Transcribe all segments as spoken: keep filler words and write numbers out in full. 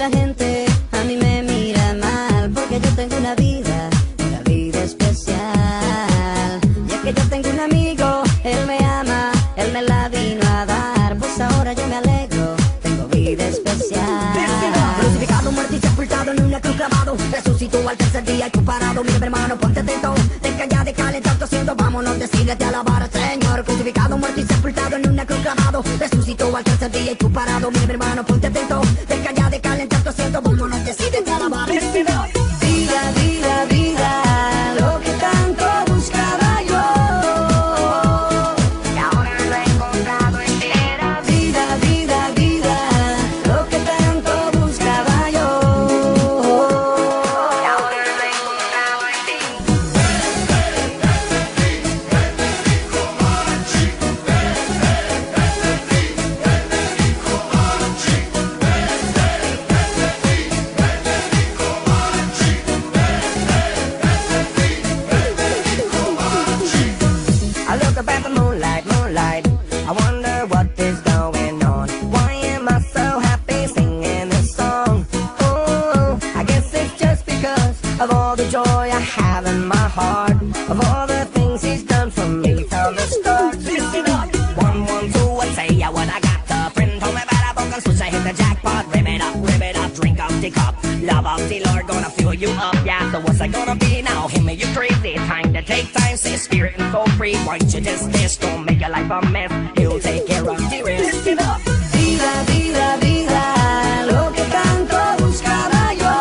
la gente a mí me mira mal, porque yo tengo una vida, una vida especial. Y es que yo tengo un amigo, él me ama, él me la vino a dar, pues ahora yo me alegro, tengo vida especial. Crucificado, muerto y sepultado en una cruz clavado, resucitó al tercer día y tú parado. Mira mi hermano, ponte atento, deja ya de calentar tu asiento, vámonos, decídete a alabar al Señor. Crucificado, muerto y sepultado en una cruz clavado, resucitó al tercer día y tú parado. Mira mi hermano, ponte atento, deja ya de calentar tu asiento, vámonos, decídete a alabar al Señor. Vida, vida, vida, lo que tanto buscaba yo, y ahora lo he encontrado entera. Vida, vida, vida, lo que tanto buscaba yo, y ahora lo he encontrado en ti. I look up at the moonlight, moonlight, I wonder what is going on. Why am I so happy singing this song? Oh, I guess it's just because of all the joy I have in my heart, of all the things he's done for me from the start. Listen up! One, one, two, one, say yeah, what I got. The friend told me about a book and switch, I hit the jackpot. Rip it up, rip it up, drink up the cup. Love of the Lord gonna fill you up, yeah. So what's I gonna be now? Him and you crazy. Time to take time, say spirit and soul free. Why don't you just miss? Don't make your life a mess. He'll take care of the rest. Listen up! Vida, vida, vida, lo que tanto buscaba yo,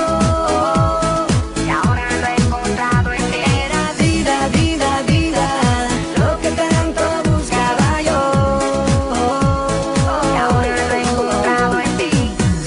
y ahora lo he encontrado entera. Vida, vida, vida, lo que tanto buscaba yo, y ahora lo he encontrado en ti.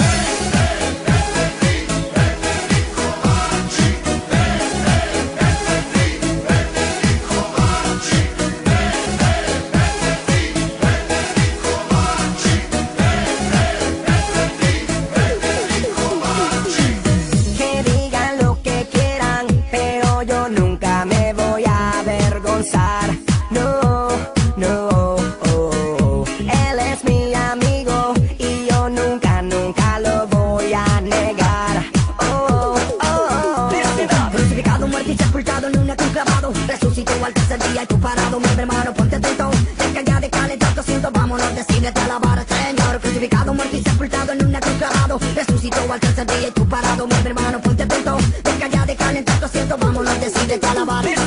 Que digan lo que quieran, pero yo nunca me voy a avergonzar. No, no, oh, él es mi amigo y yo nunca, nunca lo voy a negar. Oh, oh, oh. Crucificado, muerto y sepultado en una cruz clavado, resucitó al tercer día y tú parado. Mi hermano, ponte atento, deja ya de calentar tu asiento, vámonos, decídete a alabar al Señor. Crucificado, muerto y sepultado en una cruz clavado, resucitó al tercer día y tú parado. Mi hermano, ponte atento, deja ya de calentar tu asiento, vámonos, decídete a alabar al Señor.